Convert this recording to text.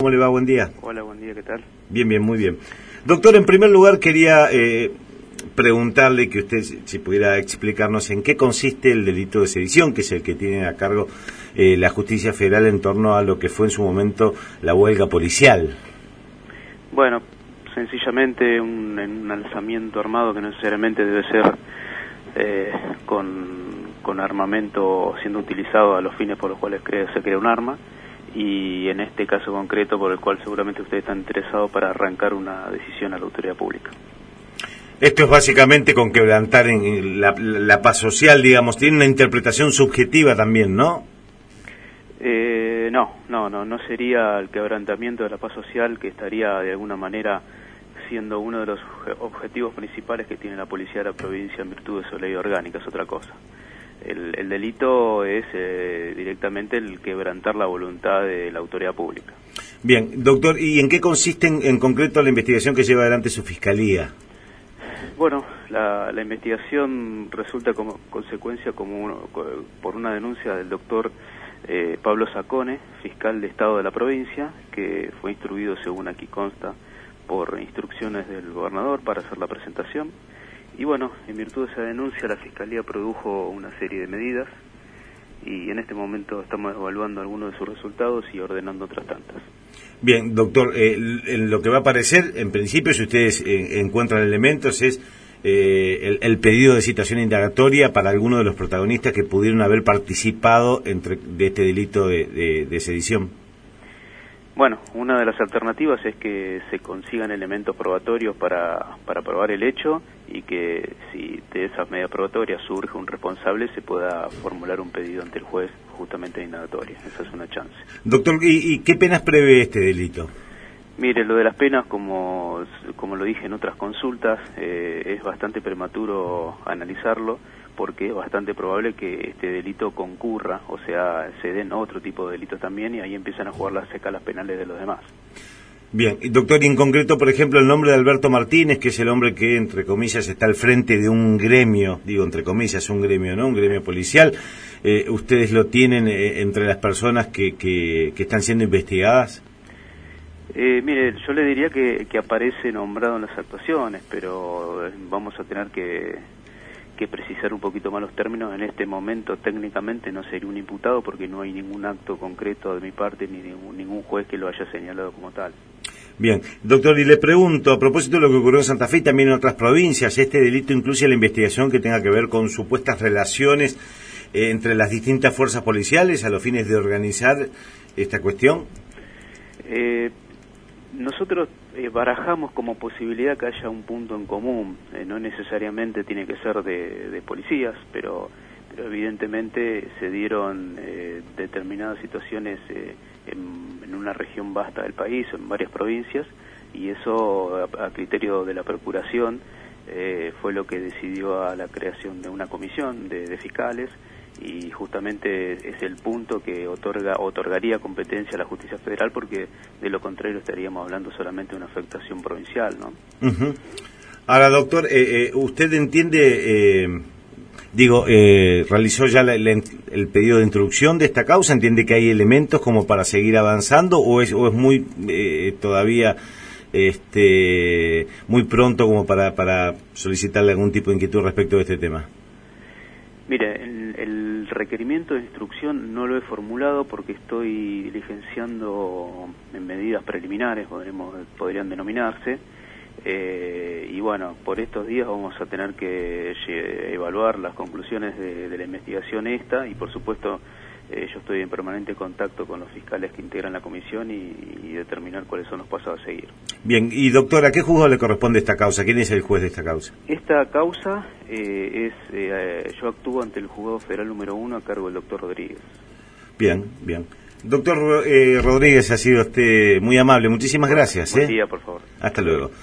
¿Cómo le va? Buen día. Hola, buen día, ¿qué tal? Bien, bien, muy bien. Doctor, en primer lugar quería preguntarle que usted si pudiera explicarnos en qué consiste el delito de sedición, que es el que tiene a cargo la Justicia Federal en torno a lo que fue en su momento la huelga policial. Bueno, sencillamente un alzamiento armado que no necesariamente debe ser con armamento siendo utilizado a los fines por los cuales se crea un arma, y en este caso concreto por el cual seguramente ustedes están interesados para arrancar una decisión a la autoridad pública. Esto es básicamente con quebrantar en la paz social, digamos, tiene una interpretación subjetiva también, ¿no? No sería el quebrantamiento de la paz social, que estaría de alguna manera siendo uno de los objetivos principales que tiene la policía de la provincia en virtud de su ley orgánica, es otra cosa. El delito es directamente el quebrantar la voluntad de la autoridad pública. Bien, doctor, ¿y en qué consiste en concreto la investigación que lleva adelante su fiscalía? Bueno, la investigación resulta como consecuencia por una denuncia del doctor Pablo Sacone, fiscal de Estado de la provincia, que fue instruido, según aquí consta, por instrucciones del gobernador para hacer la presentación. Y bueno, en virtud de esa denuncia la Fiscalía produjo una serie de medidas y en este momento estamos evaluando algunos de sus resultados y ordenando otras tantas. Bien, doctor, en lo que va a aparecer, en principio, si ustedes encuentran elementos, es el pedido de citación indagatoria para algunos de los protagonistas que pudieron haber participado de este delito de sedición. Bueno, una de las alternativas es que se consigan elementos probatorios para probar el hecho y que si de esas medidas probatorias surge un responsable se pueda formular un pedido ante el juez justamente de indagatoria. Esa es una chance. Doctor, ¿y qué penas prevé este delito? Mire, lo de las penas, como lo dije en otras consultas, es bastante prematuro analizarlo porque es bastante probable que este delito concurra, o sea, se den otro tipo de delitos también y ahí empiezan a jugar las escalas penales de los demás. Bien, y doctor, y en concreto, por ejemplo, el nombre de Alberto Martínez, que es el hombre que, entre comillas, está al frente de un gremio, digo entre comillas, un gremio, ¿no? Un gremio policial, ¿ustedes lo tienen entre las personas que están siendo investigadas? Mire, yo le diría que aparece nombrado en las actuaciones, pero vamos a tener que precisar un poquito más los términos. En este momento técnicamente no sería un imputado porque no hay ningún acto concreto de mi parte ni ningún juez que lo haya señalado como tal. Bien, doctor, y le pregunto, a propósito de lo que ocurrió en Santa Fe y también en otras provincias, ¿este delito incluye la investigación que tenga que ver con supuestas relaciones entre las distintas fuerzas policiales a los fines de organizar esta cuestión? Nosotros barajamos como posibilidad que haya un punto en común, no necesariamente tiene que ser de policías, pero evidentemente se dieron determinadas situaciones en una región vasta del país, en varias provincias, y eso a criterio de la Procuración fue lo que decidió a la creación de una comisión de fiscales, y justamente es el punto que otorgaría competencia a la Justicia Federal, porque de lo contrario estaríamos hablando solamente de una afectación provincial, ¿no? Uh-huh. Ahora, doctor, ¿usted entiende, realizó ya el pedido de instrucción de esta causa? ¿Entiende que hay elementos como para seguir avanzando o es muy todavía muy pronto como para solicitarle algún tipo de inquietud respecto de este tema? Mire, el requerimiento de instrucción no lo he formulado porque estoy diligenciando en medidas preliminares, podrían denominarse, y bueno, por estos días vamos a tener que evaluar las conclusiones de la investigación esta, y por supuesto yo estoy en permanente contacto con los fiscales que integran la comisión y determinar cuáles son los pasos a seguir. Bien, y doctor, ¿a qué juzgado le corresponde esta causa? ¿Quién es el juez de esta causa? Esta causa yo actúo ante el juzgado federal número 1 a cargo del doctor Rodríguez. Bien, bien. Doctor Rodríguez, ha sido muy amable. Muchísimas gracias. Buen día, por favor. Hasta luego.